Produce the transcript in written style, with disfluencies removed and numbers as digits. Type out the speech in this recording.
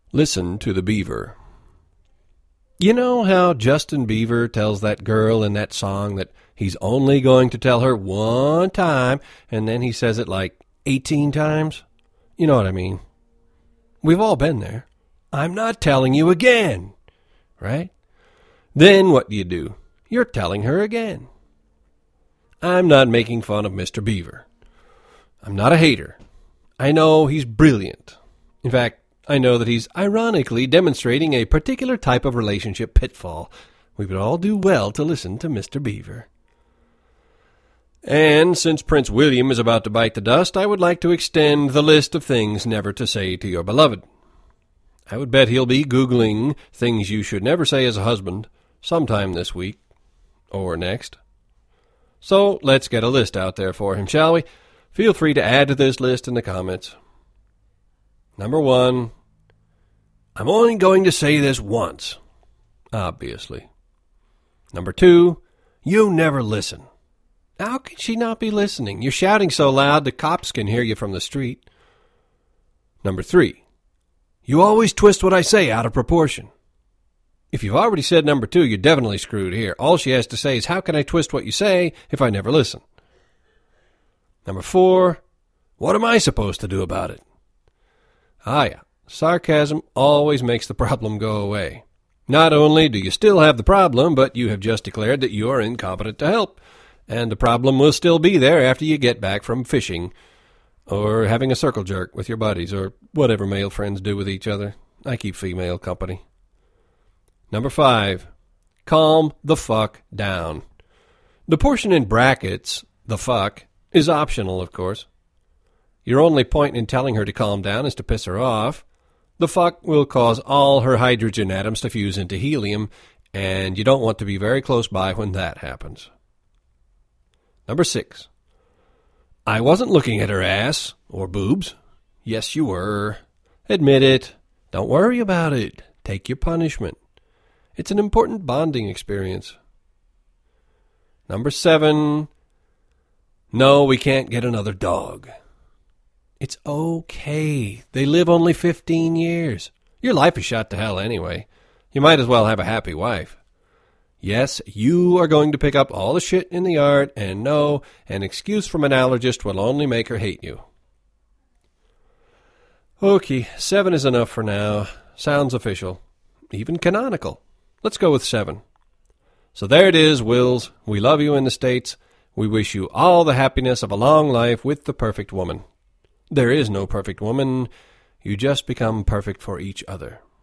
Listen to the Beaver. You know how Justin Bieber tells that girl in that song that he's only going to tell her one time, and then he says it like 18 times? You know what I mean. We've all been there. I'm not telling you again, right? Then what do? You're telling her again. I'm not making fun of Mr. Beaver. I'm not a hater. I know he's brilliant. In fact, I know that he's ironically demonstrating a particular type of relationship pitfall. We would all do well to listen to Mr. Beaver. And since Prince William is about to bite the dust, I would like to extend the list of things never to say to your beloved. I would bet he'll be Googling things you should never say as a husband sometime this week or next. So let's get a list out there for him, shall we? Feel free to add to this list in the comments. Number 1, I'm only going to say this once, obviously. Number 2, you never listen. How can she not be listening? You're shouting so loud the cops can hear you from the street. Number 3, you always twist what I say out of proportion. If you've already said number 2, you're definitely screwed here. All she has to say is, how can I twist what you say if I never listen? Number 4, what am I supposed to do about it? Ah, yeah. Sarcasm always makes the problem go away. Not only do you still have the problem, but you have just declared that you are incompetent to help, and the problem will still be there after you get back from fishing, or having a circle jerk with your buddies, or whatever male friends do with each other. I keep female company. Number 5, calm the fuck down. The portion in brackets, the fuck, is optional, of course. Your only point in telling her to calm down is to piss her off. The fuck will cause all her hydrogen atoms to fuse into helium, and you don't want to be very close by when that happens. Number 6, I wasn't looking at her ass or boobs. Yes, you were. Admit it. Don't worry about it. Take your punishment. It's an important bonding experience. Number 7, no, we can't get another dog. It's okay. They live only 15 years. Your life is shot to hell anyway. You might as well have a happy wife. Yes, you are going to pick up all the shit in the yard, and no, an excuse from an allergist will only make her hate you. Okay, 7 is enough for now. Sounds official. Even canonical. Let's go with 7. So there it is, Wills. We love you in the States. We wish you all the happiness of a long life with the perfect woman. There is no perfect woman. You just become perfect for each other.